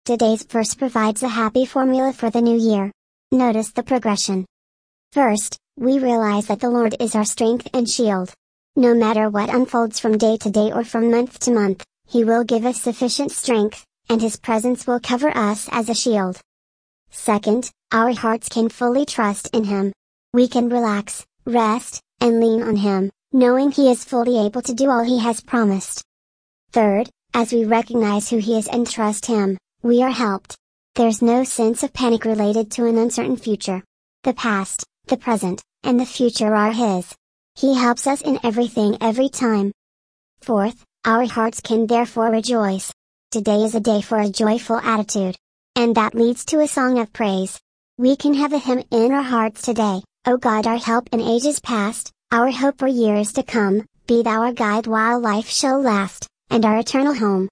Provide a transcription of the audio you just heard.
Today's verse provides a happy formula for the new year. Notice the progression. First, we realize that the Lord is our strength and shield. No matter what unfolds from day to day or from month to month, He will give us sufficient strength, and His presence will cover us as a shield. Second, our hearts can fully trust in Him. We can relax, rest, and lean on Him, knowing He is fully able to do all He has promised. Third, as we recognize who He is and trust Him, we are helped. There's no sense of panic related to an uncertain future. The past, the present, and the future are His. He helps us in everything every time. Fourth, our hearts can therefore rejoice. Today is a day for a joyful attitude. And that leads to a song of praise. We can have a hymn in our hearts today: O God, our help in ages past, our hope for years to come, be Thou our guide while life shall last, and our eternal home.